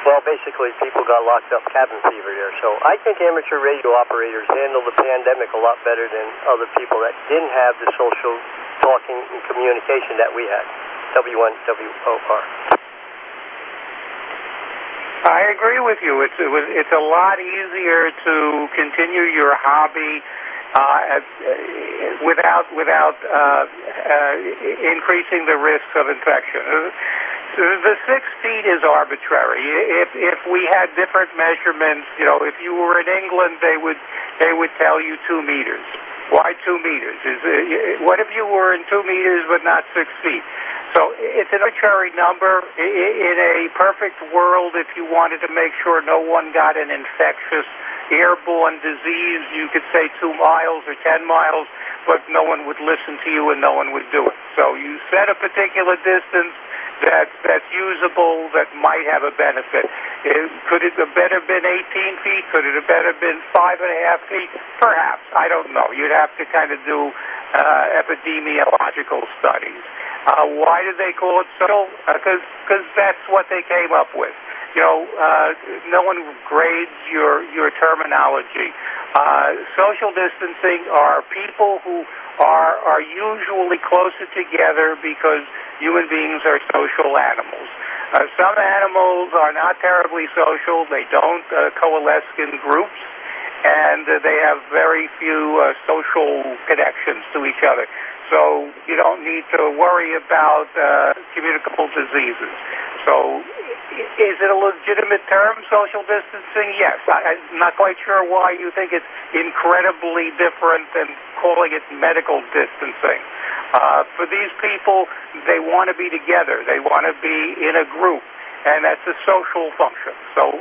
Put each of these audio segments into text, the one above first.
Well, basically, people got locked up cabin fever there. So I think amateur radio operators handled the pandemic a lot better than other people that didn't have the social talking and communication that we had. W1WOR. I agree with you. It's a lot easier to continue your hobby without increasing the risks of infection. The 6 feet is arbitrary. If we had different measurements, if you were in England, they would tell you 2 meters. Why 2 meters? What if you were in 2 meters but not 6 feet? So it's an arbitrary number. In a perfect world, if you wanted to make sure no one got an infectious airborne disease, you could say 2 miles or 10 miles, but no one would listen to you and no one would do it. So you set a particular distance that's usable, that might have a benefit. Could it have better been 18 feet? Could it have better been 5.5 feet? Perhaps. I don't know. You'd have to kind of do epidemiological studies. Why did they call it social? Because that's what they came up with. No one grades your terminology. Social distancing are people who are usually closer together because human beings are social animals. Some animals are not terribly social. They don't coalesce in groups, and they have very few social connections to each other. So you don't need to worry about communicable diseases. So is it a legitimate term, social distancing? Yes. I'm not quite sure why you think it's incredibly different than calling it medical distancing. For these people, they want to be together. They want to be in a group, and that's a social function. So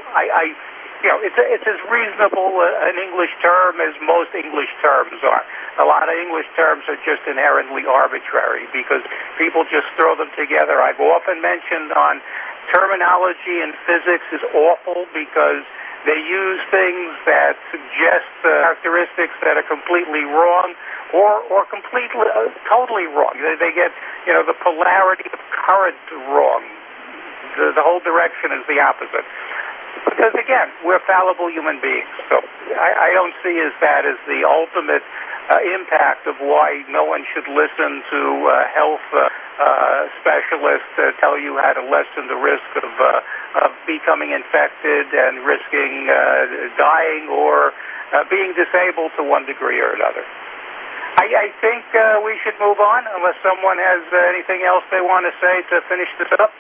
it's as reasonable an English term as most English terms are. A lot of English terms are just inherently arbitrary because people just throw them together. I've often mentioned on terminology in physics is awful because they use things that suggest characteristics that are completely wrong or completely, totally wrong. They get, the polarity of current wrong. The whole direction is the opposite. Because, again, we're fallible human beings. So I don't see that as the ultimate impact of why no one should listen to health specialists tell you how to lessen the risk of becoming infected and risking dying or being disabled to one degree or another. I think we should move on unless someone has anything else they want to say to finish this up.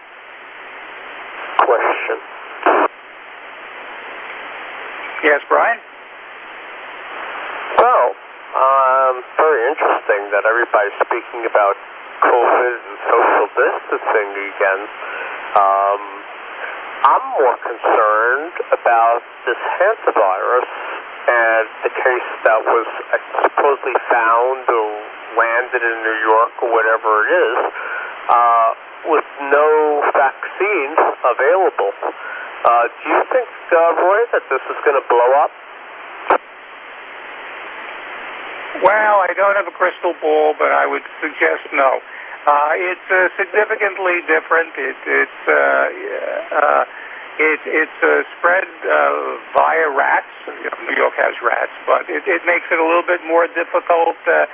Question. Yes, Brian? Well, very interesting that everybody's speaking about COVID and social distancing again. I'm more concerned about this hantavirus and the case that was supposedly found or landed in New York or whatever it is, with no vaccine available. Do you think, Roy, that this is going to blow up? Well, I don't have a crystal ball, but I would suggest no. It's significantly different. It's spread via rats. New York has rats, but it makes it a little bit more difficult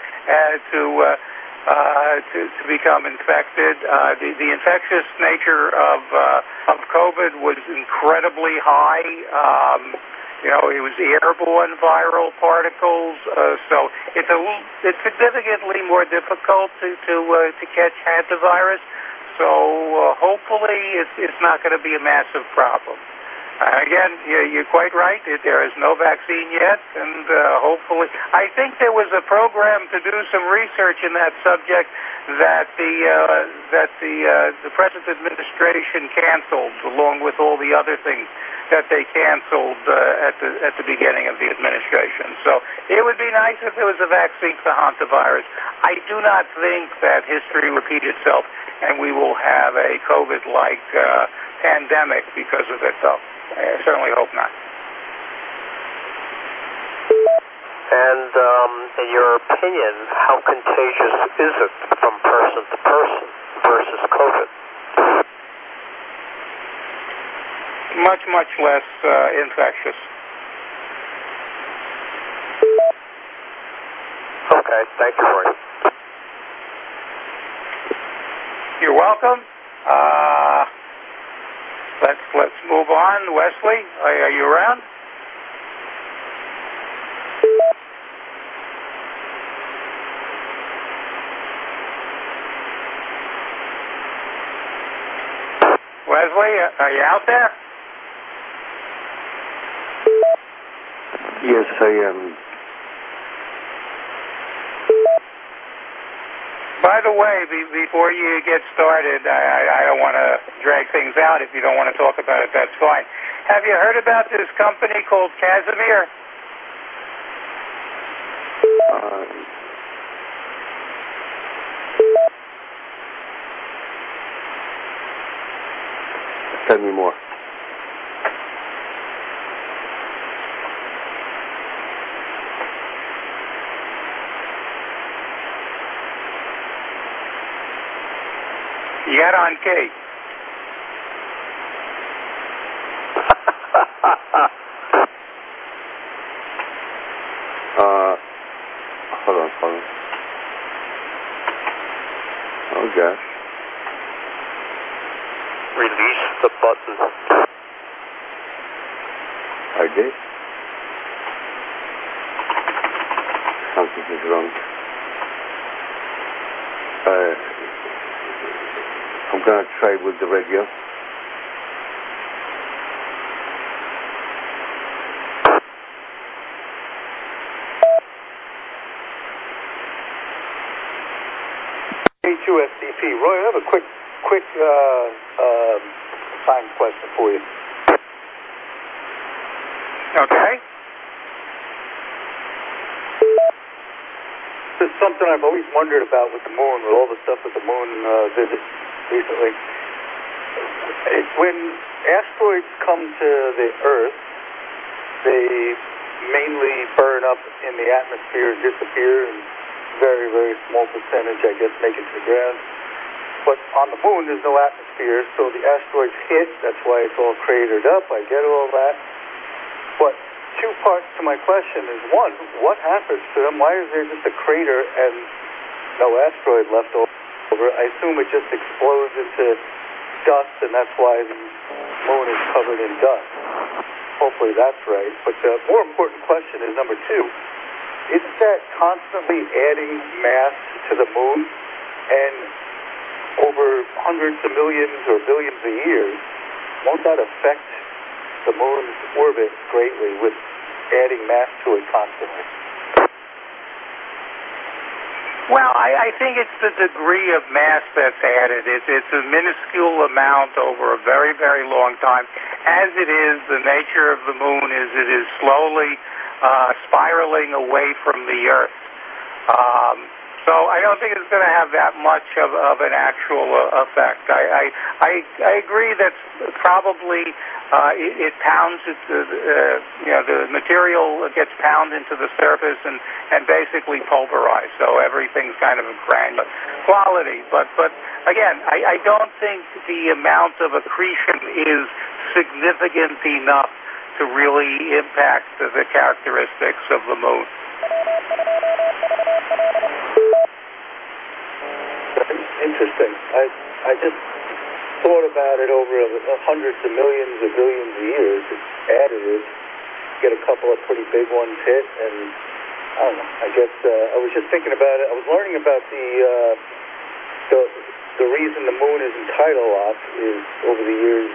to become infected. The infectious nature of COVID was incredibly high. It was airborne viral particles, so it's significantly more difficult to catch hantavirus. So hopefully it's not going to be a massive problem. Again, you're quite right. There is no vaccine yet, and hopefully, I think there was a program to do some research in that subject that the present administration canceled, along with all the other things that they canceled at the beginning of the administration. So it would be nice if there was a vaccine for hantavirus. I do not think that history repeats itself, and we will have a COVID-like pandemic because of it, though. I certainly hope not. And in your opinion, how contagious is it from person to person versus COVID? much, much less infectious. Okay, thank you, Roy. You're welcome. Let's move on. Wesley, are you around? Wesley, are you out there? Yes, I am. By the way, before you get started, I don't want to drag things out. If you don't want to talk about it, that's fine. Have you heard about this company called Casimir? Tell me more. Yaron-K. Hold on. Oh, gosh. Release the button. I did? Something is wrong. I'm going to try with the radio. H2SDP. Roy, I have a quick science question for you. Okay. This is something I've always wondered about with the moon, with all the stuff with the moon visits recently. When asteroids come to the Earth, they mainly burn up in the atmosphere and disappear, and very, very small percentage, I guess, make it to the ground. But on the moon, there's no atmosphere, so the asteroids hit. That's why it's all cratered up. I get all that. But two parts to my question is, one, what happens to them? Why is there just a crater and no asteroid left over? I assume it just explodes into dust, and that's why the moon is covered in dust. Hopefully that's right. But the more important question is number two. Isn't that constantly adding mass to the moon? And over hundreds of millions or billions of years, won't that affect the moon's orbit greatly with adding mass to it constantly? Well, I think it's the degree of mass that's added. It's a minuscule amount over a very, very long time. As it is, the nature of the moon is it is slowly spiraling away from the Earth. So I don't think it's going to have that much of an actual effect. I agree that probably it pounds the material gets pounded into the surface and basically pulverized. So everything's kind of a granular quality. But again, I don't think the amount of accretion is significant enough to really impact the characteristics of the moon. Interesting. I just thought about it over hundreds of millions or billions of years. It's additive. Get a couple of pretty big ones hit, and I don't know. I guess I was just thinking about it. I was learning about the reason the moon isn't tidal off is over the years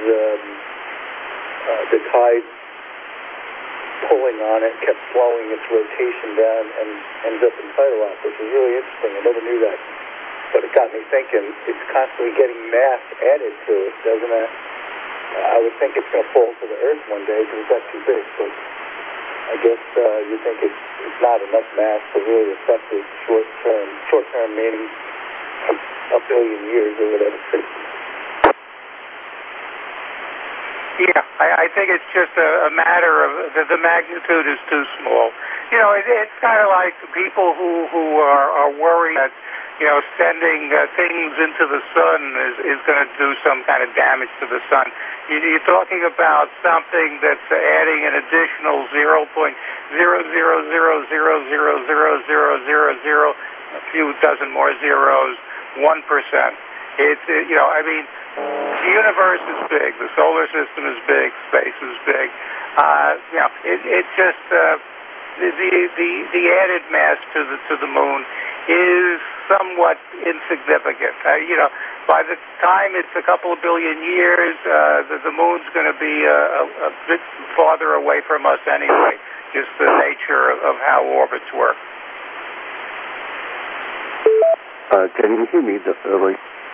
the tide pulling on it kept slowing its rotation down and ends up in tidal off, which is really interesting. I never knew that. But it got me thinking, it's constantly getting mass added to it, doesn't it? I would think it's going to fall to the Earth one day because it got too big. But I guess you think it's not enough mass to really affect it short term. Short term meaning a billion years or whatever. Yeah, I think it's just a matter of the magnitude is too small. It's kind of like people who are worried that sending things into the sun is going to do some kind of damage to the sun. You're talking about something that's adding an additional 0.000000000, a few dozen more zeros, 1%. It's the universe is big, the solar system is big, space is big. It's just the added mass to the moon is somewhat insignificant. By the time it's a couple of billion years, the moon's going to be a bit farther away from us anyway. Just the nature of how orbits work. Can you hear me, Roy?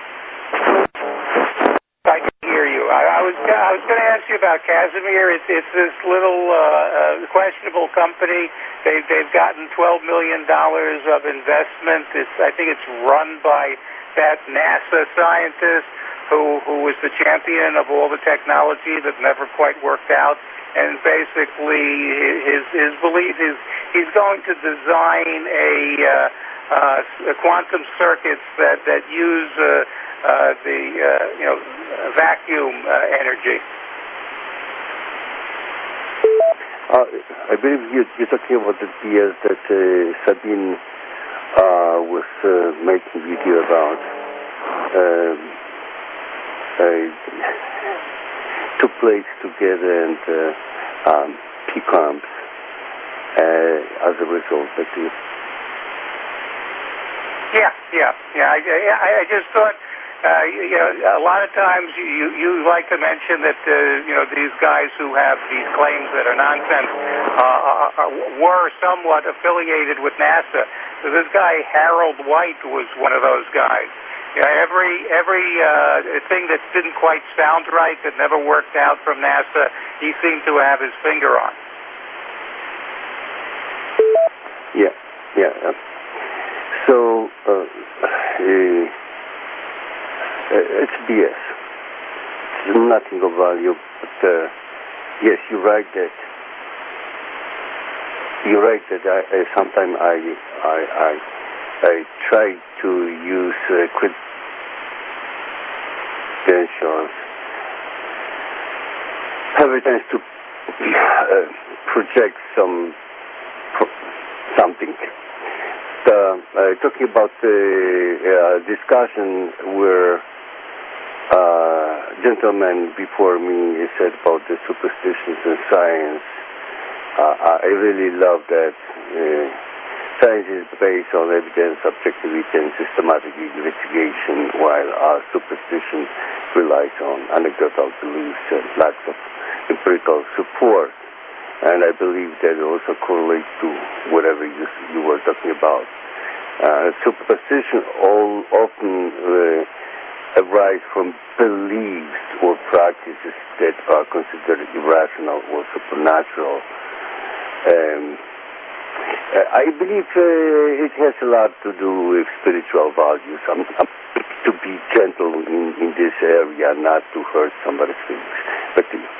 I can hear you. I was going to ask you about Casimir. It's this little questionable company. They've gotten $12 million of investment. I think it's run by that NASA scientist who was the champion of all the technology that never quite worked out. And basically, his belief is he's going to design a quantum circuits that use vacuum energy. I believe you're talking about the DS that Sabine was making video about. Two plates together and P-clamps as a result. Yeah. I just thought, a lot of times you like to mention that, these guys who have these claims that are nonsense were somewhat affiliated with NASA. So this guy, Harold White, was one of those guys. Every thing that didn't quite sound right, that never worked out from NASA, he seemed to have his finger on. Yeah. So, it's BS. It's nothing of value, but yes, you're right that sometimes I try to use credentials, every time to project something. Talking about the discussion where gentlemen before me said about the superstitions and science, I really love that. Science is based on evidence, objectivity, and systematic investigation, while superstition relies on anecdotal beliefs and lack of empirical support. And I believe that also correlates to whatever you were talking about. Superstition often arise from beliefs or practices that are considered irrational or supernatural. I believe it has a lot to do with spiritual values. I'm to be gentle in this area, not to hurt somebody's feelings. But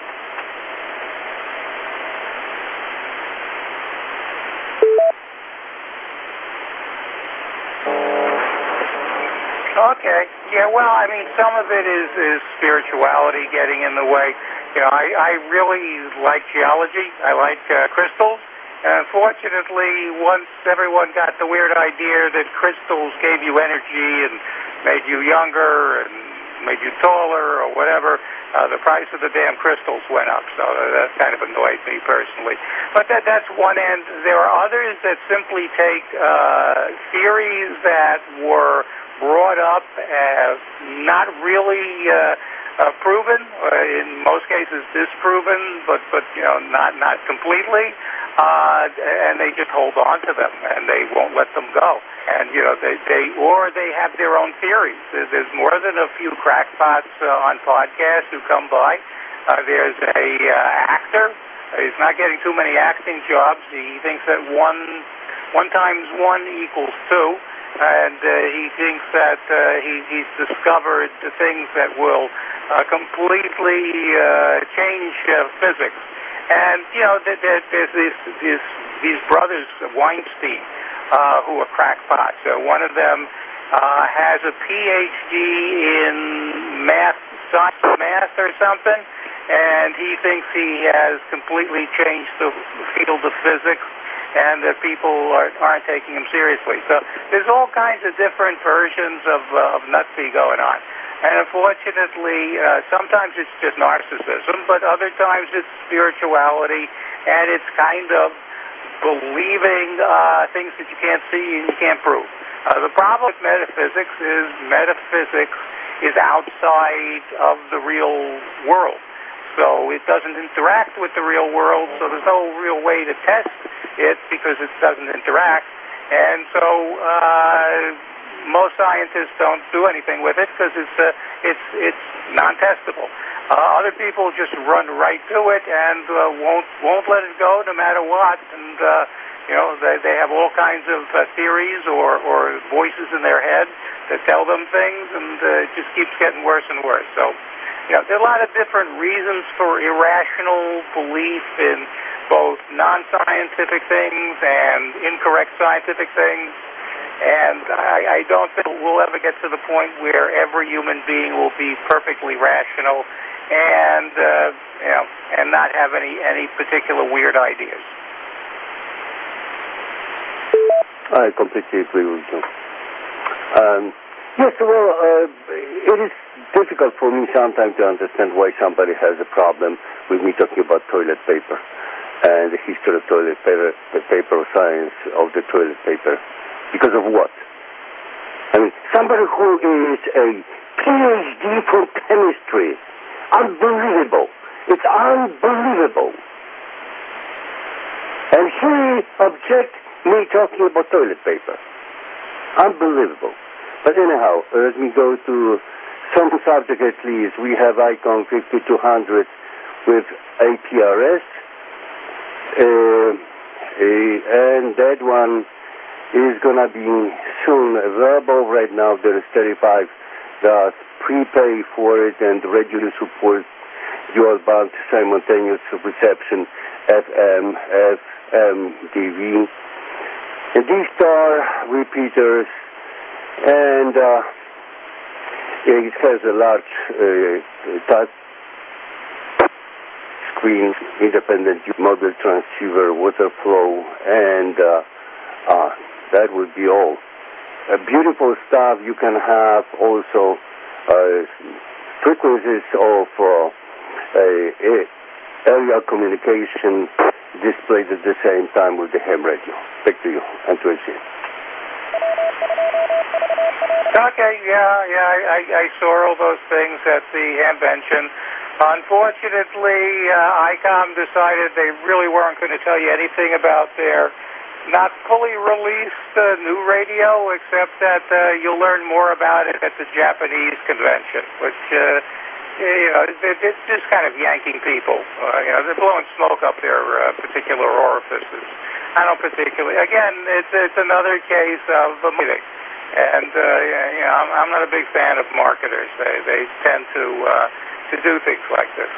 Okay. Yeah, well, I mean, some of it is spirituality getting in the way. I really like geology. I like crystals. And unfortunately, once everyone got the weird idea that crystals gave you energy and made you younger and made you taller or whatever, the price of the damn crystals went up. So that kind of annoyed me personally. But that's one end. There are others that simply take theories that were brought up as not really proven, in most cases disproven, but not completely, and they just hold on to them and they won't let them go. And they have their own theories. There's more than a few crackpots on podcasts who come by. There's a actor. He's not getting too many acting jobs. He thinks that one times one equals two. And he thinks that he's discovered the things that will completely change physics. And there's these brothers Weinstein who are crackpots. One of them has a PhD in math or something, and he thinks he has completely changed the field of physics, and that people aren't taking him seriously. So there's all kinds of different versions of nutsy going on. And unfortunately, sometimes it's just narcissism, but other times it's spirituality, and it's kind of believing things that you can't see and you can't prove. The problem with metaphysics is outside of the real world. So it doesn't interact with the real world, so there's no real way to test it because it doesn't interact. And so most scientists don't do anything with it because it's non-testable. Other people just run right to it and won't let it go no matter what. And they have all kinds of theories or voices in their head that tell them things, and it just keeps getting worse and worse. So there are a lot of different reasons for irrational belief in both non-scientific things and incorrect scientific things. And I don't think we'll ever get to the point where every human being will be perfectly rational and not have any particular weird ideas. I completely agree with you. Yes, well, it is difficult for me sometimes to understand why somebody has a problem with me talking about toilet paper and the history of toilet paper, the paper science of the toilet paper. Because of what? I mean, somebody who is a PhD from chemistry. Unbelievable. It's unbelievable. And he objects me talking about toilet paper. Unbelievable. But anyhow, let me go to some subject at least. We have Icon 5200 with APRS. And that one is going to be soon available. Right now there is $35 prepay for it and regularly support dual band simultaneous reception FM, DV. And these are repeaters, and it has a large touch screen, independent mobile transceiver, water flow, and that would be all. Beautiful stuff. You can have also frequencies of area communication displayed at the same time with the ham radio. Back to you, and to Tracy. Okay, I saw all those things at the Hamvention. Unfortunately, ICOM decided they really weren't going to tell you anything about their not fully released new radio, except that you'll learn more about it at the Japanese convention, which, it's just kind of yanking people. They're blowing smoke up their particular orifices. I don't particularly. Again, it's another case of marketing. And, I'm not a big fan of marketers. They tend to do things like this.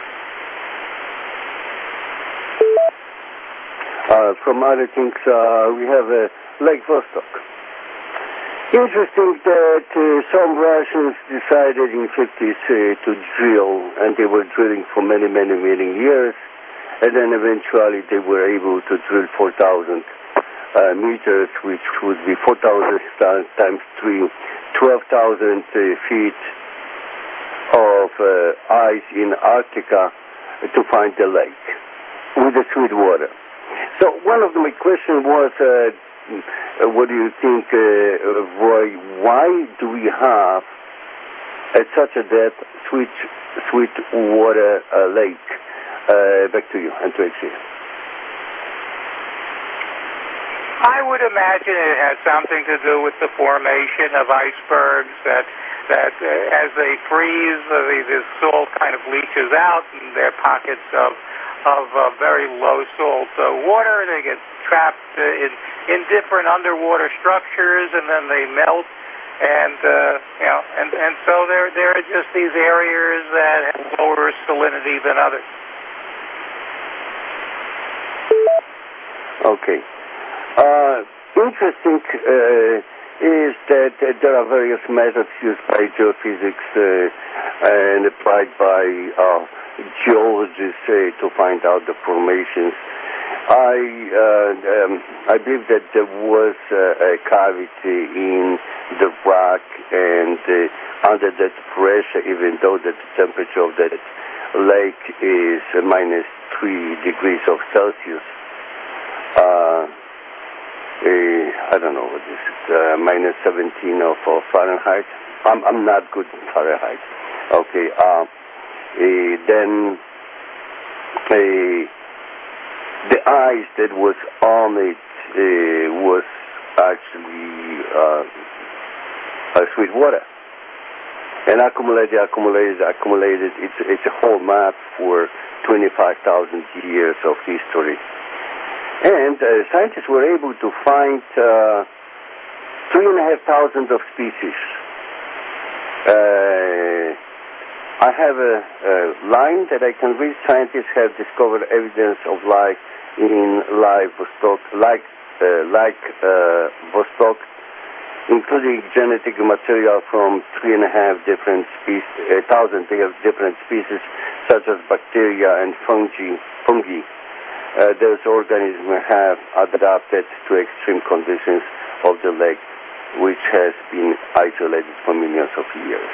From other things, we have Lake Vostok. Interesting that some Russians decided in 50s to drill, and they were drilling for many, many, many years, and then eventually they were able to drill 4,000 meters, which would be 4,000 times 3, 12,000 feet of ice in Arctica to find the lake with the sweet water. So one of my questions was, what do you think, Roy, why do we have at such a depth sweet water lake? Back to you, and to Tracy. I would imagine it has something to do with the formation of icebergs that as they freeze, the salt kind of leaches out, and there are pockets of very low salt water. They get trapped in different underwater structures, and then they melt. and so there are just these areas that have lower salinity than others. Okay. Interesting is that there are various methods used by geophysics and applied by geologists to find out the formations. I believe that there was a cavity in the rock, and under that pressure, even though the temperature of that lake is minus 3 degrees of Celsius, I don't know what is it, minus 17 of Fahrenheit. I'm not good in Fahrenheit. Okay. Then the ice that was on it was actually sweet water, and accumulated. It's a whole map for 25,000 years of history. And scientists were able to find 3,500 of species. I have a line that I can read. Scientists have discovered evidence of life in Vostok, Vostok, including genetic material from 3,500 different species, 1,000 different species, such as bacteria and fungi. Those organisms have adapted to extreme conditions of the lake, which has been isolated for millions of years.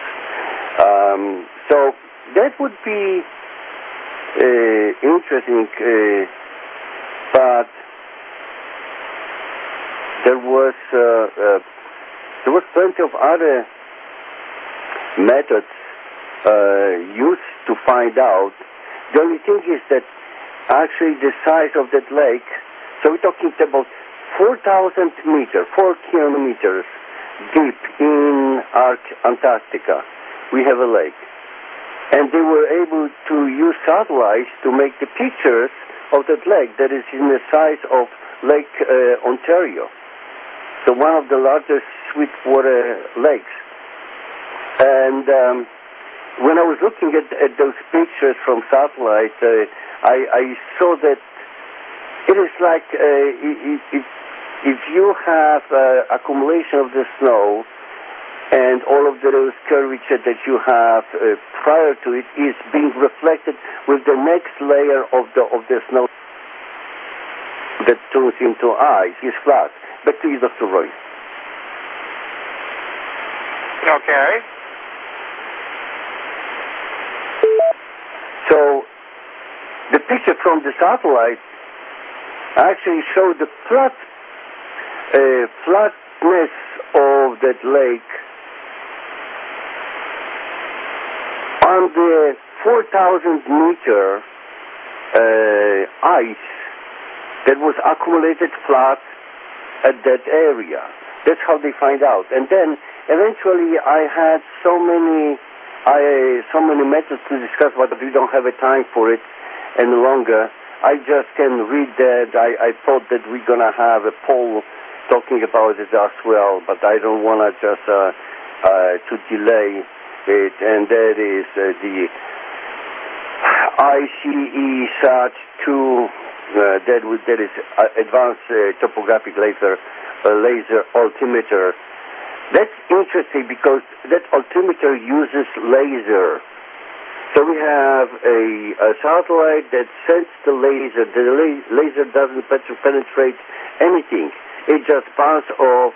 So that would be interesting, but there was plenty of other methods used to find out. The only thing is that actually the size of that lake, so we're talking about 4,000 meters, 4 kilometers deep in Antarctica. We have a lake. And they were able to use satellites to make the pictures of that lake that is in the size of Lake Ontario. So one of the largest sweetwater lakes. And when I was looking at those pictures from satellite, I saw that it is like if you have accumulation of the snow, and all of those curvature that you have prior to it is being reflected with the next layer of the snow that turns into ice, is flat. Back to you, Dr. Roy. Okay. So the picture from the satellite actually showed the flatness of that lake on the 4,000-meter ice that was accumulated flat at that area. That's how they find out. And then eventually I had so many methods to discuss, but we don't have a time for it any longer. I just can read that. I thought that we're going to have a poll talking about it as well, but I don't want to just to delay it, and that is the ICE-SAT-2, that is Advanced Topographic Laser Altimeter. That's interesting because that altimeter uses laser. So we have a satellite that sends the laser. The laser doesn't penetrate anything. It just bounces off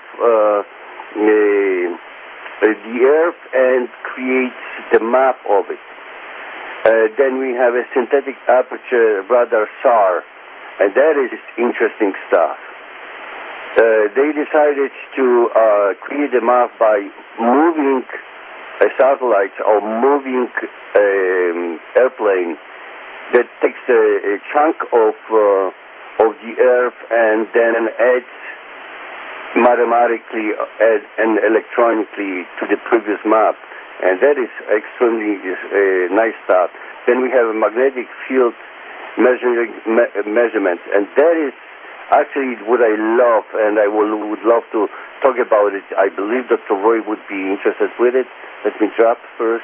the Earth and creates the map of it. Then we have a synthetic aperture radar SAR, and that is interesting stuff. They decided to create a map by moving a satellite or moving airplane that takes a chunk of the Earth and then adds mathematically and electronically to the previous map, and that is extremely nice stuff. Then we have a magnetic field measurement, and that is Actually, what I love, and I would love to talk about it, I believe Dr. Roy would be interested with it. Let me drop first.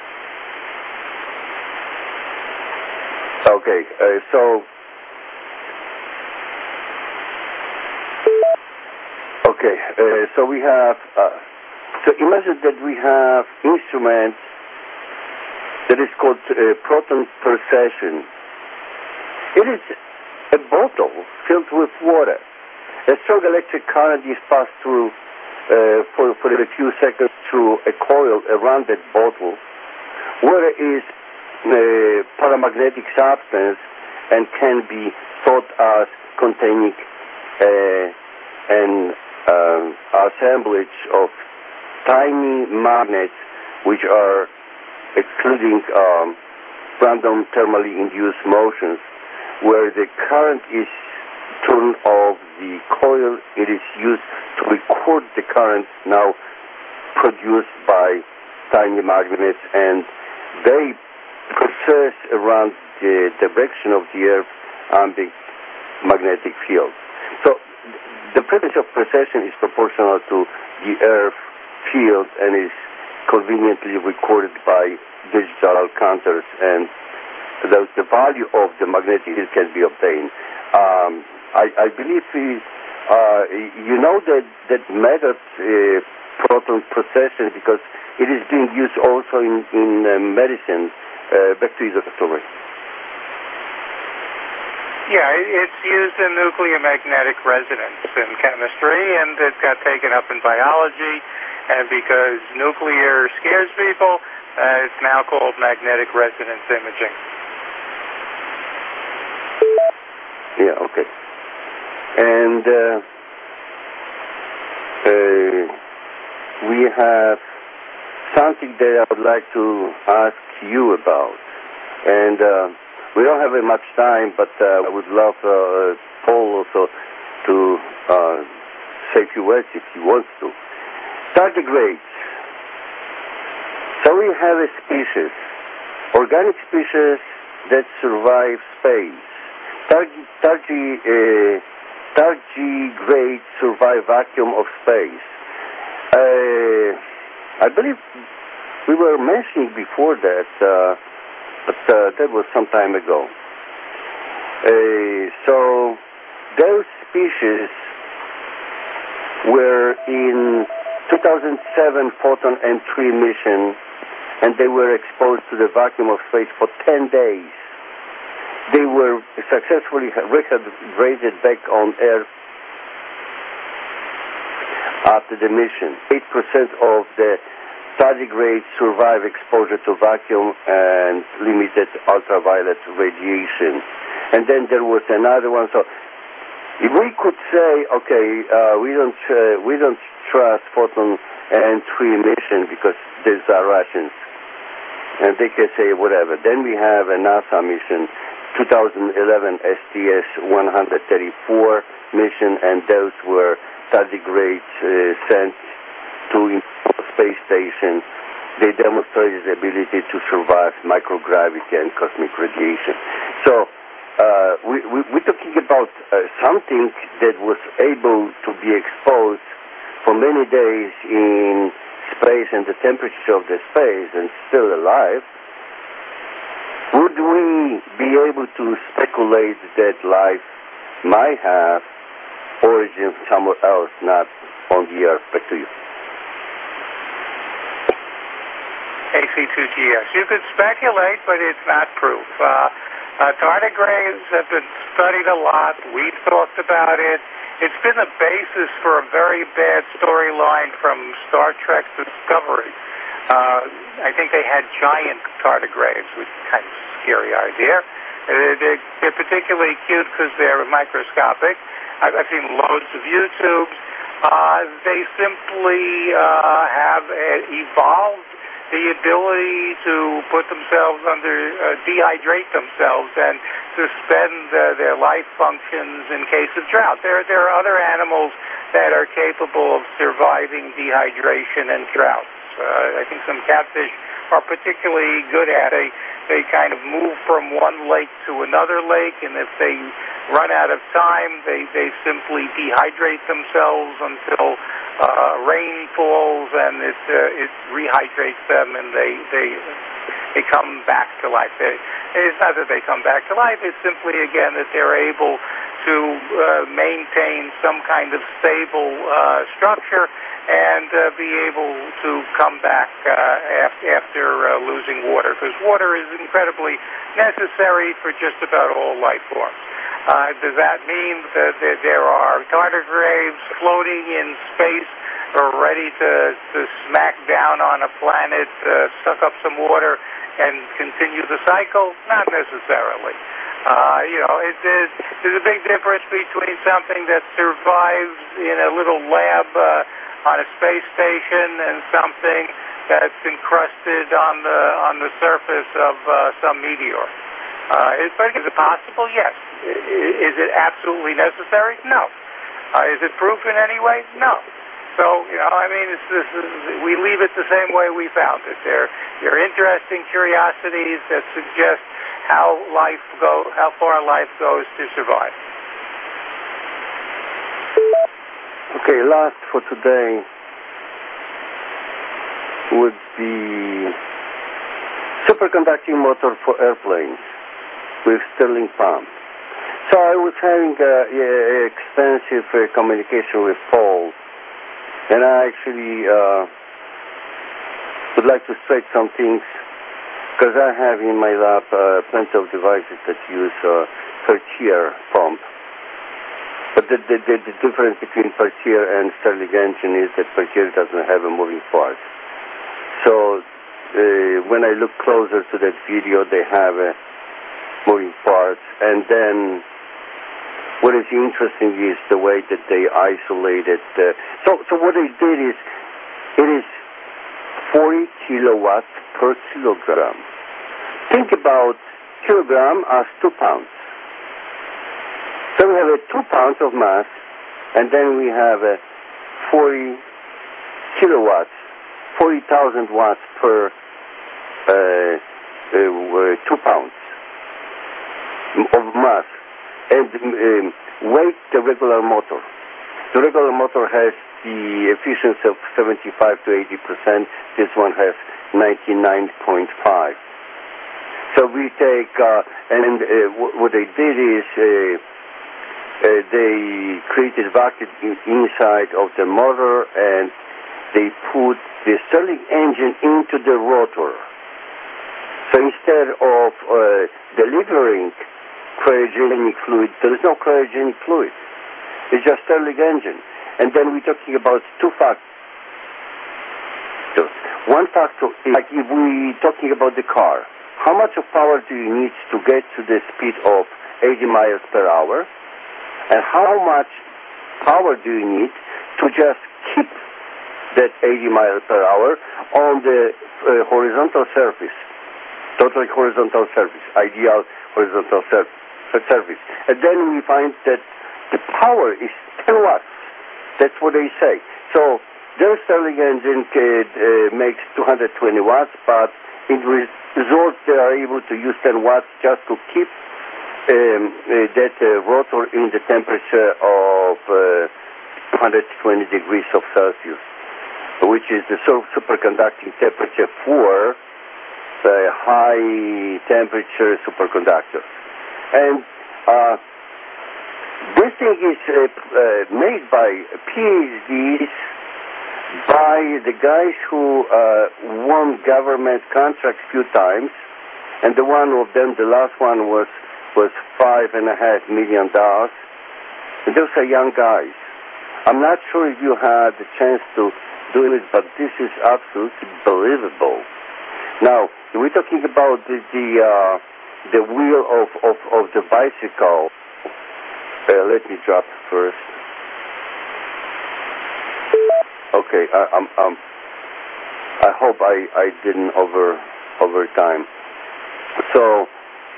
Okay, so we have, so imagine that we have instruments that is called proton per session. It is a bottle filled with water. A strong electric current is passed through for a few seconds through a coil around that bottle. Water is a paramagnetic substance and can be thought as containing an assemblage of tiny magnets which are excluding random thermally induced motions. Where the current is turned off the coil, it is used to record the current now produced by tiny magnets, and they process around the direction of the Earth's ambient magnetic field. So the frequency of precession is proportional to the Earth field and is conveniently recorded by digital counters, and the value of the magnetic field can be obtained. I believe you know that method, proton procession, because it is being used also in medicine. Back to you, Dr. Ray. Yeah, it's used in nuclear magnetic resonance in chemistry, and it got taken up in biology, and because nuclear scares people, it's now called magnetic resonance imaging. Yeah, okay. And we have something that I would like to ask you about. And we don't have much time, but I would love Paul also to say a few words if he wants to. Tardigrades. So we have a species, organic species that survive space. Tardigrades survive vacuum of space. I believe we were mentioning before that, but that was some time ago. So those species were in 2007 Photon N3 mission, and they were exposed to the vacuum of space for 10 days. They were successfully reintegrated back on Earth after the mission. 8% of the tardigrades survive exposure to vacuum and limited ultraviolet radiation. And then there was another one. So if we could say, okay, we don't trust Photon N3 mission because these are Russians, and they can say whatever. Then we have a NASA mission, 2011 STS-134 mission, and those were tardigrades sent to space station. They demonstrated the ability to survive microgravity and cosmic radiation. So we're talking about something that was able to be exposed for many days in space and the temperature of the space and still alive. Would we be able to speculate that life might have origin somewhere else, not on the Earth? Back to you. AC2GS. You could speculate, but it's not proof. Tardigrades have been studied a lot. We've talked about it. It's been the basis for a very bad storyline from Star Trek Discovery. I think they had giant tardigrades, which is kind of a scary idea. They're particularly cute because they're microscopic. I've seen loads of YouTubes. They simply have evolved the ability to put themselves dehydrate themselves and suspend their life functions in case of drought. There are other animals that are capable of surviving dehydration and drought. I think some catfish are particularly good at it. They kind of move from one lake to another lake, and if they run out of time, they simply dehydrate themselves until rain falls, and it rehydrates them, and they come back to life. It's not that they come back to life, it's simply, again, that they're able to maintain some kind of stable structure and be able to come back after losing water, because water is incredibly necessary for just about all life forms. Does that mean that there are tardigrades floating in space ready to smack down on a planet, suck up some water, and continue the cycle? Not necessarily. There's a big difference between something that survives in a little lab on a space station and something that's encrusted on the surface of some meteor. Is it possible? Yes. Is it absolutely necessary? No. Is it proof in any way? No. So, we leave it the same way we found it. They're interesting curiosities that suggest how far life goes to survive. Okay, last for today would be superconducting motor for airplanes with Stirling pump. So I was having extensive communication with Paul, and I actually would like to straight some things, because I have in my lab plenty of devices that use Peltier pump. But the difference between Peltier and Stirling engine is that Peltier doesn't have a moving part. So when I look closer to that video, they have moving parts. And then what is interesting is the way that they isolated. So what they did is, it is 40 kilowatts per kilogram. Think about kilogram as 2 pounds. So we have 2 pounds of mass, and then we have 40 kilowatts, 40,000 watts per 2 pounds of mass. And weight the regular motor. The regular motor has the efficiency of 75 to 80%. This one has 99.5. So we take, what they did is they created vacuum inside of the motor, and they put the Stirling engine into the rotor. So instead of delivering cryogenic fluid, there is no cryogenic fluid. It's just Stirling engine. And then we're talking about two factors. One factor is, like if we're talking about the car, how much of power do you need to get to the speed of 80 miles per hour? And how much power do you need to just keep that 80 miles per hour on the horizontal surface, totally horizontal surface, ideal horizontal surface. And then we find that the power is 10 watts. That's what they say. So their Stirling engine makes 220 watts, but in result they are able to use 10 watts just to keep that rotor in the temperature of 120 degrees of Celsius, which is the superconducting temperature for high temperature superconductors. And this thing is made by PhDs, by the guys who won government contracts a few times, and the one of them, the last one was $5.5 million. And those are young guys. I'm not sure if you had the chance to do it, but this is absolutely believable. Now, we're talking about the wheel of the bicycle. Let me drop first. Okay, I hope I didn't over time. So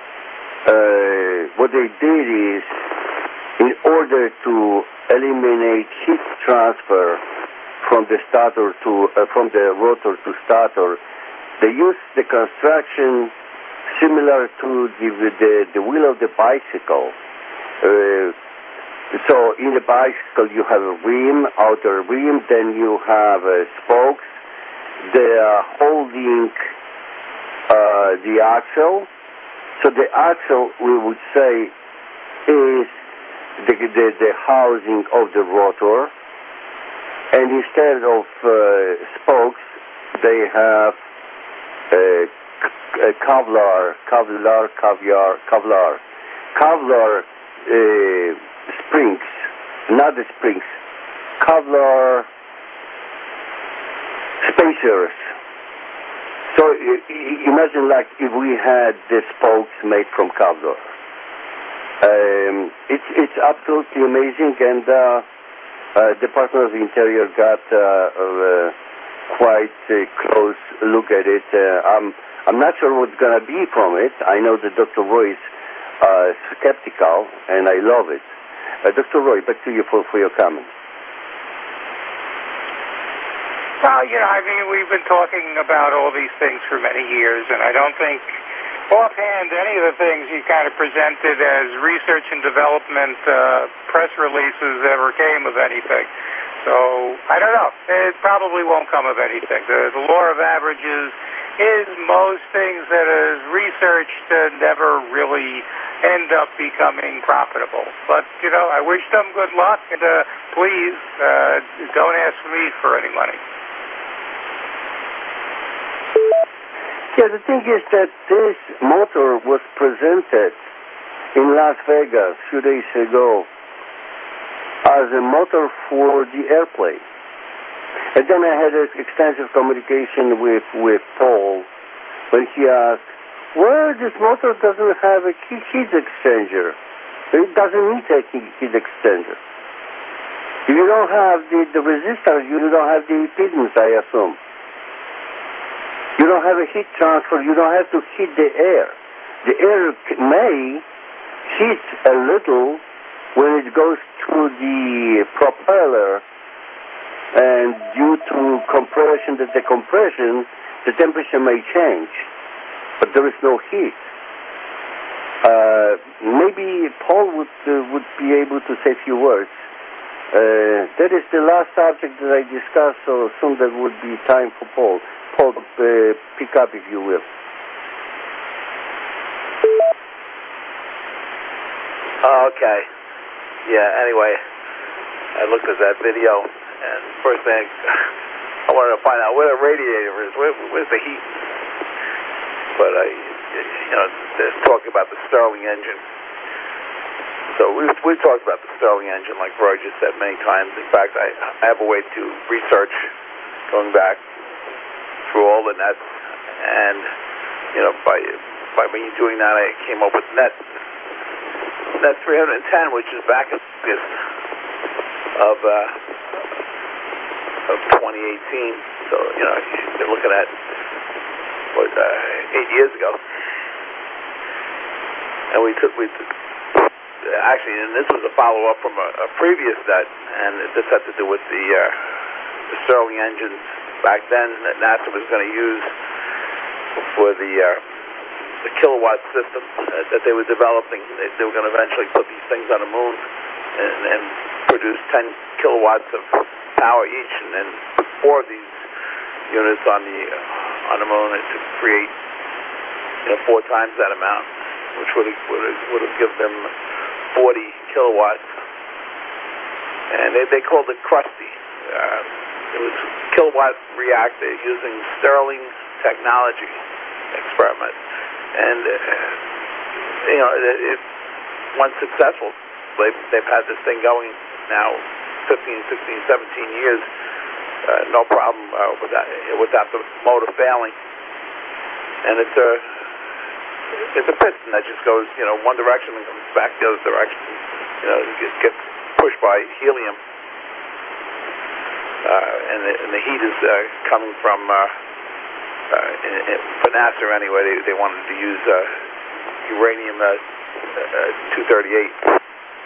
what they did is, in order to eliminate heat transfer from the stator from the rotor to stator, they used the construction similar to the wheel of the bicycle. So in the bicycle you have a rim, outer rim, then you have spokes. They are holding the axle. So the axle, we would say, is the housing of the rotor. And instead of spokes, they have Kevlar springs, not the springs, Kevlar spacers. So imagine like if we had the spokes made from Kevlar. It's absolutely amazing, and Department of the Interior got quite a close look at it. I'm not sure what's going to be from it. I know that Dr. Roy is skeptical, and I love it. Dr. Roy, back to you for your comments. Well, I mean, we've been talking about all these things for many years, and I don't think offhand any of the things you kind of presented as research and development press releases ever came of anything. So, I don't know. It probably won't come of anything. The law of averages is most things that is researched never really end up becoming profitable. But, I wish them good luck, and please don't ask me for any money. Yeah, the thing is that this motor was presented in Las Vegas a few days ago as a motor for the airplane. And then I had an extensive communication with Paul when he asked, well, this motor doesn't have a heat exchanger. It doesn't need a heat exchanger. If you don't have the resistor, you don't have the impedance, I assume. You don't have a heat transfer. You don't have to heat the air. The air may heat a little when it goes through the propeller, and due to compression, the decompression, the temperature may change, but there is no heat. Maybe Paul would be able to say a few words. That is the last subject that I discussed, so soon there would be time for Paul. Paul, pick up if you will. Okay. Yeah, anyway, I looked at that video, and first thing, I wanted to find out where the radiator is. Where's the heat? But they're talking about the Stirling engine. So we've talked about the Stirling engine, like Roy just said many times. In fact, I have a way to research going back through all the nets, and by me doing that, I came up with net 310, which is back in August of 2018. So you're looking at 8 years ago, and actually, and this was a follow-up from a previous net, and this had to do with the Stirling engines back then that NASA was going to use for the kilowatt system that they were developing. They were going to eventually put these things on the moon and produce 10 kilowatts of power each, and then put 4 of these units on the moon to create 4 times that amount, which would have given them 40 kilowatts. And they called it Krusty. It was kilowatt reactor using Stirling technology experiment, and it once successful, they've had this thing going now 15, 16, 17 years, no problem without the motor failing. And it's a piston that just goes one direction and comes back the other direction. It gets pushed by helium. And the heat is coming from, for NASA anyway, they wanted to use uranium 238,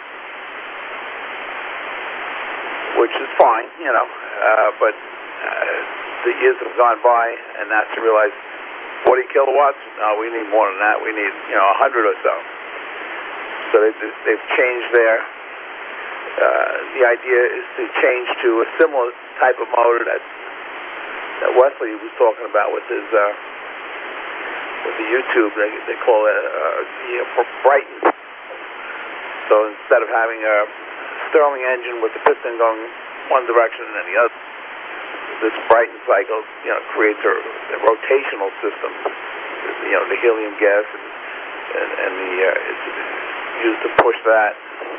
which is fine, but the years have gone by, and NASA realized 40 kilowatts? No, we need more than that. We need, 100 or so. So they've changed their. The idea is to change to a similar type of motor that Wesley was talking about with his with the YouTube. They call it Brighton. So instead of having a Stirling engine with the piston going one direction and the other, this Brighton cycle, creates a rotational system. The helium gas and the it's used to push that.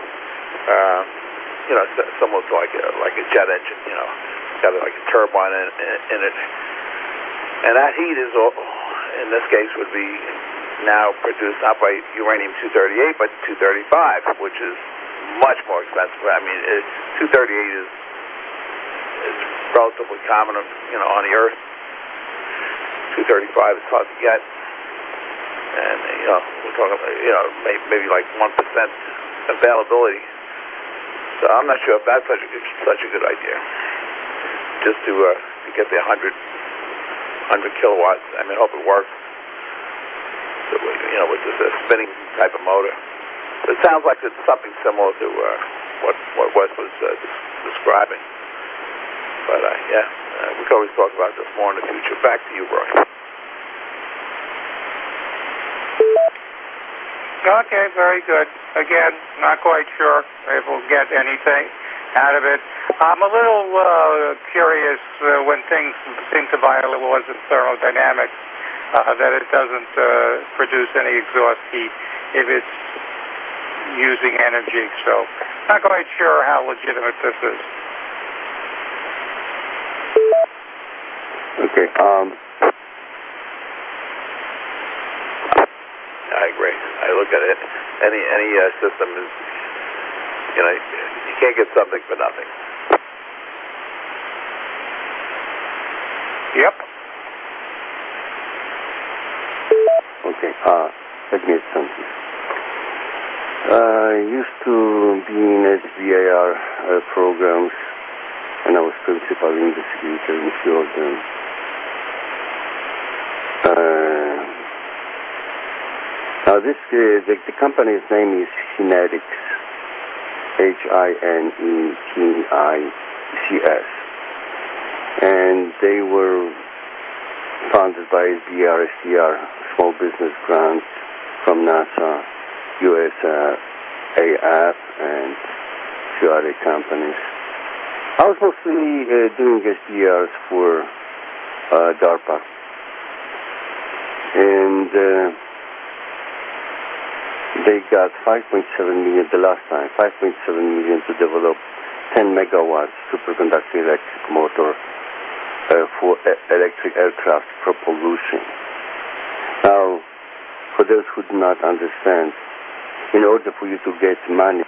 Similar to like a jet engine. Got like a turbine in it, and that heat is, in this case, would be now produced not by uranium-238 but 235, which is much more expensive. I mean, 238 is relatively common, on the Earth. 235 is hard to get, and we're talking about maybe like 1% availability. So I'm not sure if that's such a good idea. Just to get the 100 kilowatts. I mean, I hope it works. So, with this spinning type of motor. It sounds like it's something similar to what Wes was describing. But we can always talk about this more in the future. Back to you, Brian. Okay, very good. Again, not quite sure if we'll get anything out of it. I'm a little curious when things seem to violate laws of thermodynamics that it doesn't produce any exhaust heat if it's using energy. So, not quite sure how legitimate this is. Okay. I agree. I look at it. Any system is, you can't get something for nothing. Yep. Okay. Let me add something. I used to be in SBIR programs, and I was principal investigator in a few of them. Now the company's name is Hinetics, Hinetics, and they were founded by SBIR, SDR, small business grants from NASA, USAF, and a few other companies. I was mostly doing SBRs for DARPA, and they got $5.7 million the last time, $5.7 million to develop 10 megawatts superconducting electric motor for electric aircraft propulsion. Now, for those who do not understand, in order for you to get money,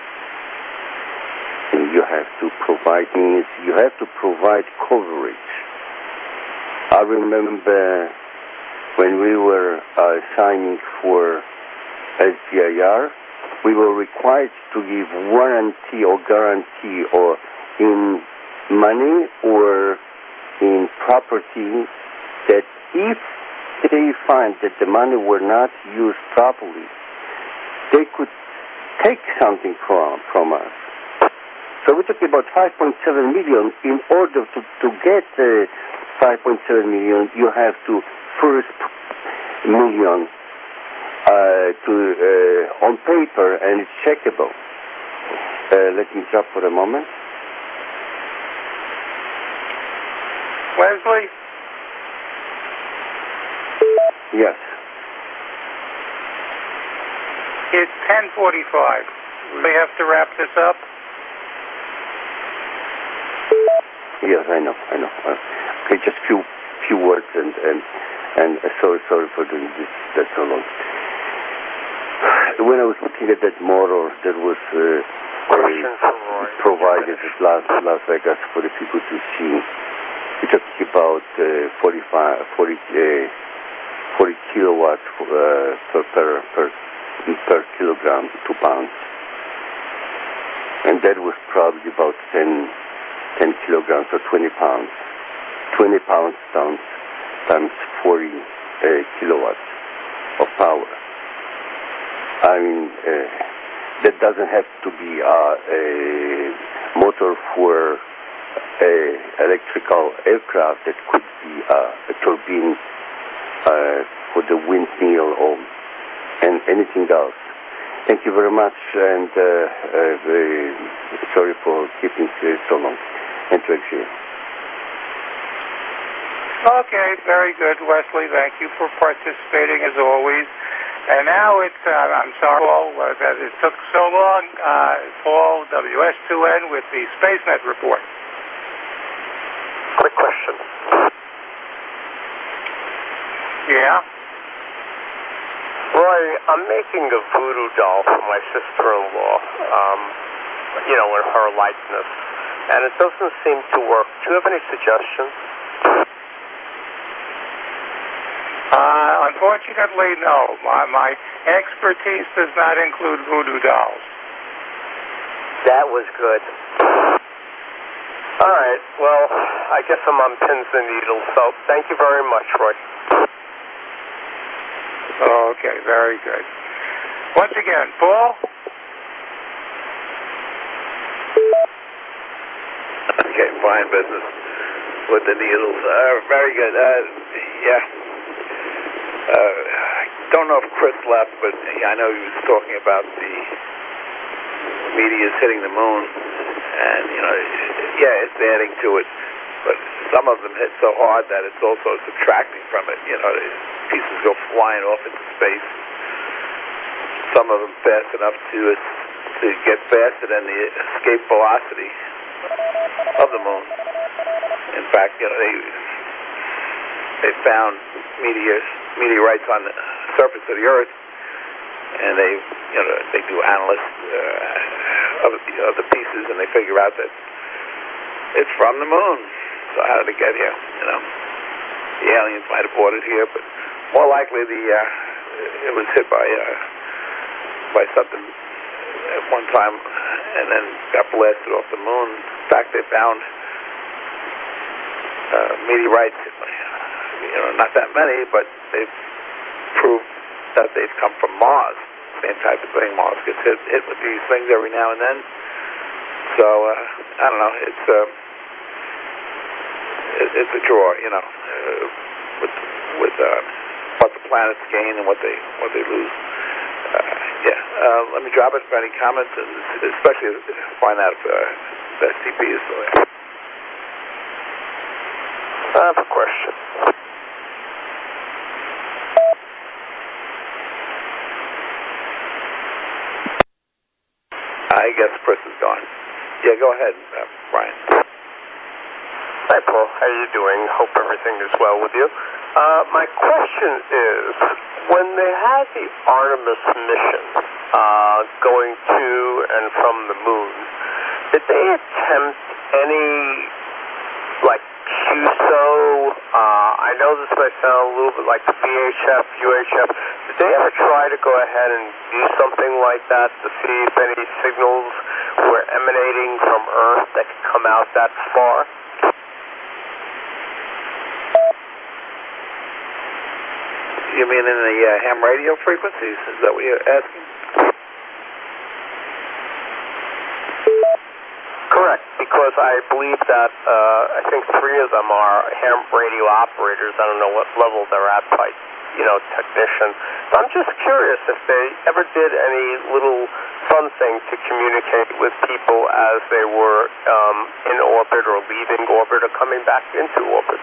you have to provide coverage. I remember when we were signing for SBIR, we were required to give warranty or guarantee or in money or in property that if they find that the money were not used properly, they could take something from us. So we're talking about 5.7 million. In order to get 5.7 million, you have to first million on paper, and it's checkable. Let me drop for a moment. Wesley? Yes. It's 10:45. We have to wrap this up. Yes, I know. Okay, just few words and sorry for doing this that so long. When I was looking at that motor that was provided at Las Vegas for the people to see, we're talking about 40 kilowatts per kilogram, 2 pounds, and that was probably about 10 kilograms or 20 pounds. 20 pounds times 40 kilowatts of power. I mean, that doesn't have to be a motor for electrical aircraft. It could be a turbine for the windmill and anything else. Thank you very much, and sorry for keeping so long. Interview. Okay, very good, Wesley. Thank you for participating as always. And now it's, I'm sorry, Paul, that it took so long. Paul, WS2N with the SpaceNet report. Quick question. Yeah? Roy, I'm making a voodoo doll for my sister-in-law, in her likeness, and it doesn't seem to work. Do you have any suggestions? Unfortunately, no. My expertise does not include voodoo dolls. That was good. All right. Well, I guess I'm on pins and needles, so thank you very much, Roy. Okay, very good. Once again, Paul? Okay, fine business with the needles. Very good. I don't know if Chris left, but I know he was talking about the meteors hitting the moon, and it's adding to it, but some of them hit so hard that it's also subtracting from it. Pieces go flying off into space. Some of them fast enough to get faster than the escape velocity of the moon. In fact, they found meteorites on the surface of the Earth, and they do analysis of the pieces, and they figure out that it's from the moon. So how did it get here? The aliens might have brought it here, but more likely it was hit by something at one time, and then got blasted off the moon. In fact, they found meteorites. Not that many, but they've proved that they've come from Mars. Same type of thing. Mars gets hit with these things every now and then. So I don't know. It's a draw, with what the planets gain and what they lose. Let me drop it for any comments, and especially find out if the STP is still there. I have a question. I guess Chris is gone. Yeah, go ahead, Brian. Hi, Paul. How are you doing? Hope everything is well with you. My question is, when they had the Artemis mission going to and from the moon, did they attempt any, QSO? I know this might sound a little bit like the VHF, UHF. Did they ever try to go ahead and do something like that to see if any signals were emanating from Earth that could come out that far? You mean in the ham radio frequencies? Is that what you're asking? Correct, because I believe that I think 3 of them are ham radio operators. I don't know what level they're at by, technician. So I'm just curious if they ever did any little something to communicate with people as they were in orbit or leaving orbit or coming back into orbit.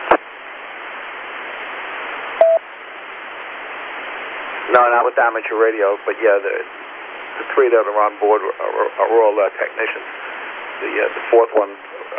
No, not with amateur radio, but the 3 that are on board are all technicians. The 4th one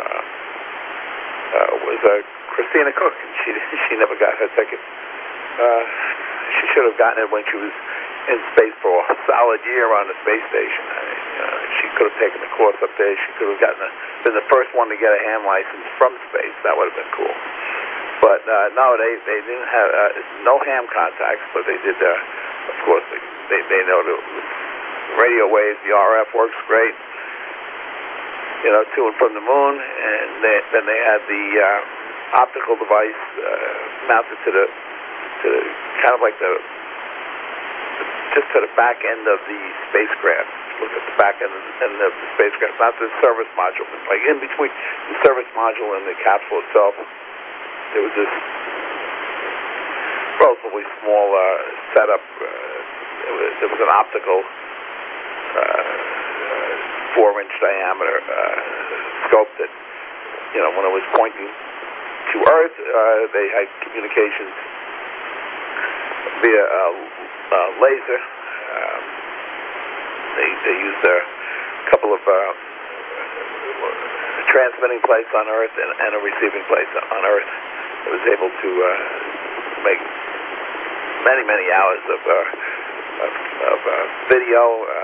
was Christina Cook, and she never got her ticket. She should have gotten it when she was in space for a solid year on the space station. She could have taken the course up there. She could have been the first one to get a ham license from space. That would have been cool. But no, they didn't have no ham contacts, but they did. Of course, they know the radio waves, the RF works great. To and from the moon, and then they had the optical device mounted to the kind of like the just to the back end of the spacecraft. Look at the back end of the spacecraft, not the service module. Like in between the service module and the capsule itself, there was this relatively small setup. There was an optical 4-inch diameter scope that, when it was pointing to Earth, they had communications via laser. They used a couple of transmitting plates on Earth and a receiving plate on Earth. It was able to make many hours of video,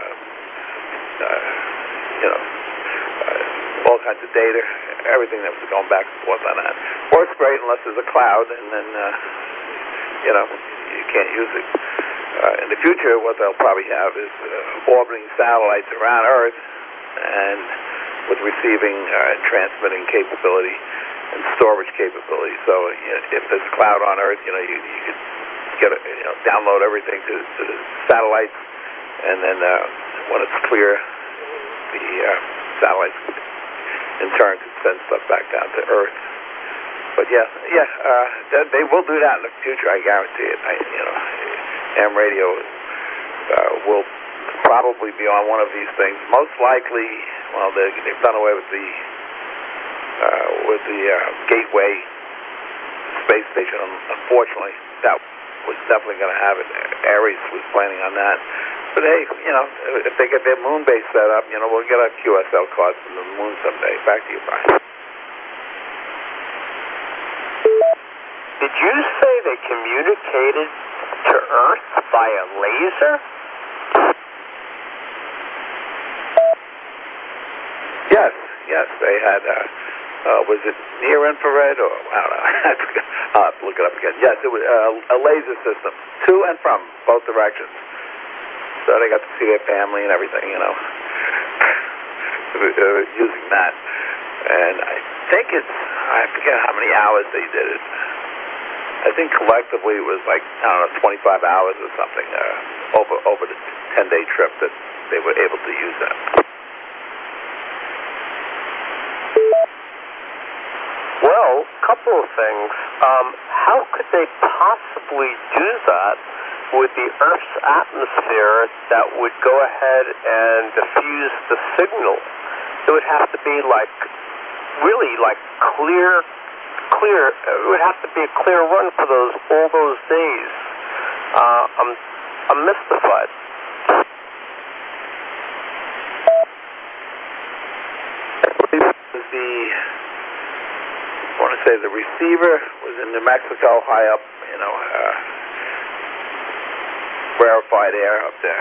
all kinds of data, everything that was going back and forth on that. Works great unless there's a cloud, and then you can't use it. In the future, what they'll probably have is orbiting satellites around Earth, and with receiving and transmitting capability and storage capability. So if there's a cloud on Earth, you could download everything to the satellites, and then when it's clear, the satellites in turn could send stuff back down to Earth. But they will do that in the future. I guarantee it. Ham radio will probably be on one of these things. Most likely, they've done away with the Gateway space station. Unfortunately, that was definitely going to have it. Ares was planning on that. But hey, if they get their moon base set up, we'll get our QSL cards from the moon someday. Back to you, Brian. Did you say they communicated to Earth via laser? Yes, they had, was it near infrared or, I don't know, I'll have to look it up again. Yes, it was a laser system, to and from both directions. So they got to see their family and everything, using that. And I think I forget how many hours they did it. I think collectively it was 25 hours or something over the 10-day trip that they were able to use that. Well, a couple of things. How could they possibly do that with the Earth's atmosphere that would go ahead and diffuse the signal? It would have to be really clear. It would have to be a clear run for all those days. I'm mystified. I want to say the receiver was in New Mexico, high up, rarefied air up there.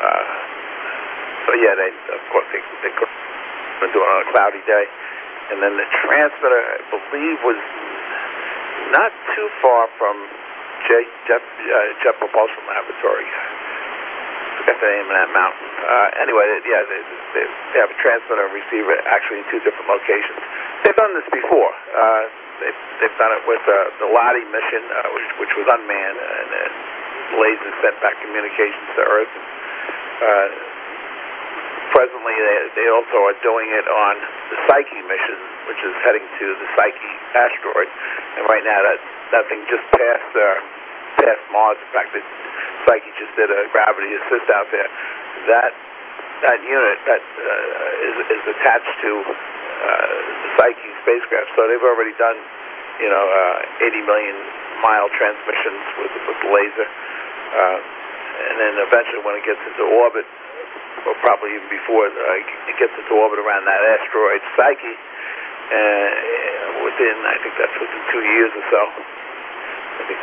Of course, they could do it on a cloudy day. And then the transmitter, I believe, was not too far from Jet Propulsion Laboratory. I forgot the name of that mountain. Anyway, they have a transmitter and receiver actually in two different locations. They've done this before. They've done it with the Lottie mission, which was unmanned, and lasers sent back communications to Earth. Presently, they also are doing it on the Psyche mission, which is heading to the Psyche asteroid. And right now, that thing just passed Mars. In fact, Psyche just did a gravity assist out there. That unit is attached to the Psyche spacecraft. So they've already done 80 million mile transmissions with laser, and then eventually when it gets into orbit, or probably even before it gets into orbit around that asteroid Psyche, within 2 years or so. I think.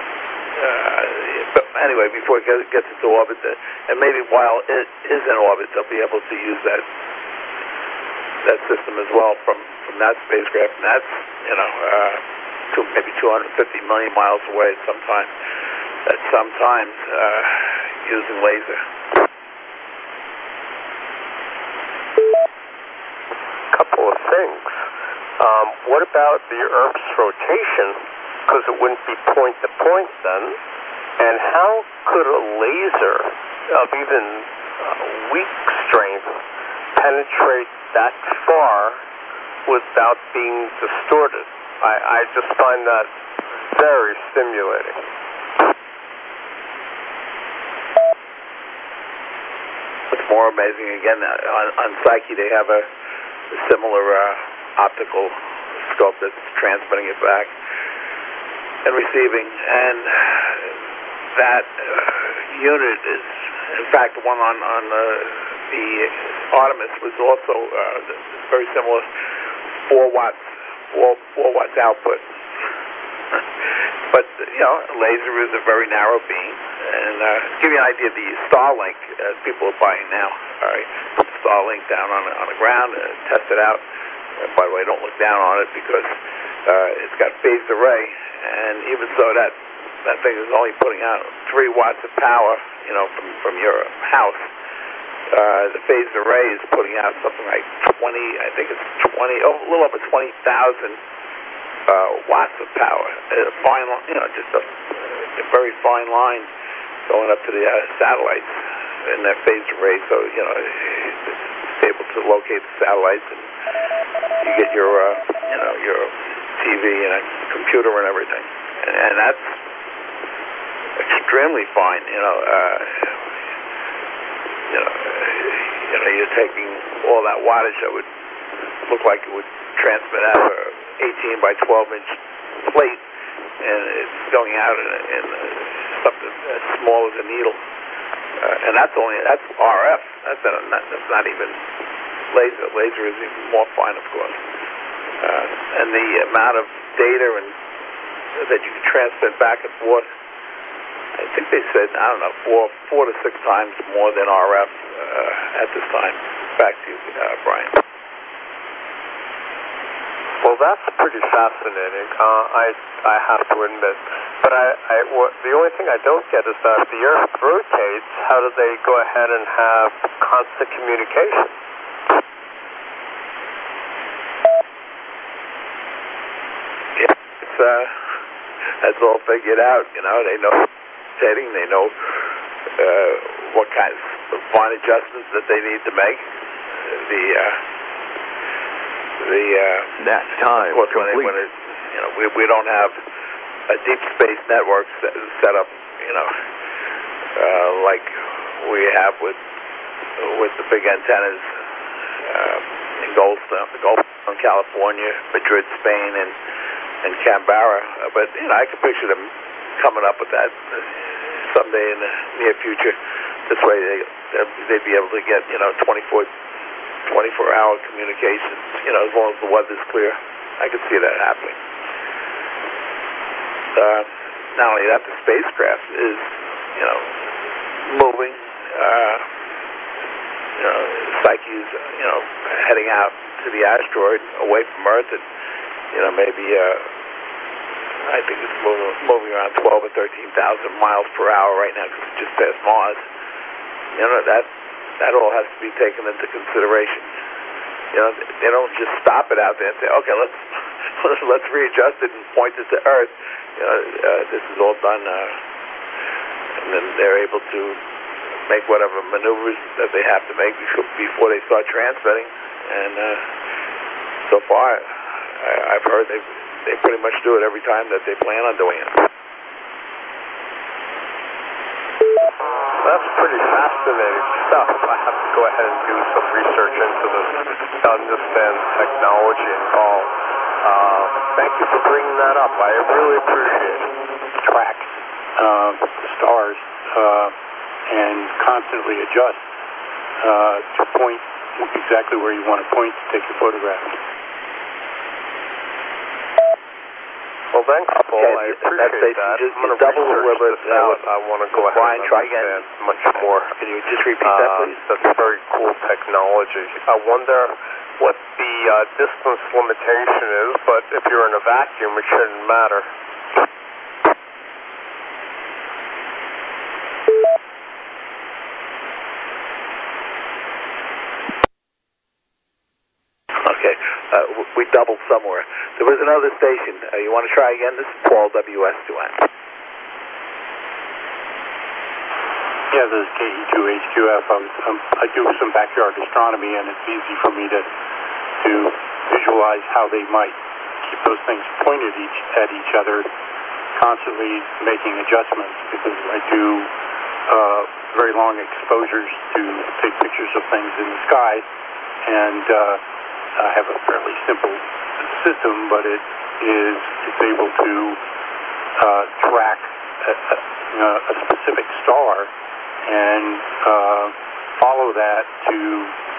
But anyway, before it gets into orbit, and maybe while it is in orbit, they'll be able to use that system as well from that spacecraft. And that's maybe 250 million miles away at sometimes using laser. Couple of things. What about the Earth's rotation? Because it wouldn't be point to point then. And how could a laser of even weak strength penetrate that far without being distorted? I just find that very stimulating. What's more amazing, again, on Psyche they have a similar optical scope that's transmitting it back and receiving, and that unit is, in fact, the one on the Artemis was also very similar, 4 watts output. But, a laser is a very narrow beam. And to give you an idea, the Starlink, people are buying now, all right, put Starlink down on the ground, test it out. By the way, don't look down on it because it's got phased array, and even so that thing is only putting out 3 watts of power, from your house. The phased array is putting out something like 20, I think it's 20, a little over 20,000 watts of power. Fine, just a very fine line going up to the satellites in that phased array. So, it's able to locate the satellites, and you get your, your TV and a computer and everything. And that's extremely fine, you're taking all that wattage that would look like it would transmit out of an 18 by 12 inch plate, and it's going out in something as small as a needle, and that's RF. That's not even laser. Laser is even more fine, of course, and the amount of data and that you can transmit back and forth, I think they said, I don't know, 4 to 6 times more than RF at this time. Back to you, Brian. Well, that's pretty fascinating. I have to admit, but the only thing I don't get is that if the Earth rotates, how do they go ahead and have constant communication? Yeah, that's all figured out. They know setting, they know what kinds of fine adjustments that they need to make. That time, of course, when we don't have a deep space network set up, like we have with the big antennas in Goldstone, California, Madrid, Spain, and Canberra. But I can picture them coming up with that someday in the near future. This way, they'd be able to get 24-hour communications, as long as the weather's clear. I could see that happening. Not only that, the spacecraft is, moving. Psyche's, heading out to the asteroid away from Earth, and, maybe, I think it's moving around 12 or 13,000 miles per hour right now because it's just past Mars. That all has to be taken into consideration. They don't just stop it out there and say, okay, let's readjust it and point it to Earth. This is all done, and then they're able to make whatever maneuvers that they have to make before they start transmitting. And so far, I've heard they pretty much do it every time that they plan on doing it. That's pretty fascinating stuff. I have to go ahead and do some research into this to understand the technology involved. Thank you for bringing that up. I really appreciate it. Track the stars and constantly adjust to point exactly where you want to point to take your photograph. Well, thanks, Paul. I appreciate that. Just I'm going to double research this out. I want to go ahead and understand much more. Can you just repeat that, please? That's very cool technology. I wonder what the distance limitation is, but if you're in a vacuum, it shouldn't matter. Okay, we doubled somewhere. There was another station. You want to try again? This is Paul, WS2N. Yeah, this is KE2HQF. I do some backyard astronomy, and it's easy for me to visualize how they might keep those things pointed at each other, constantly making adjustments, because I do very long exposures to take pictures of things in the sky, and I have a fairly simple system, but it's able to track a specific star and follow that to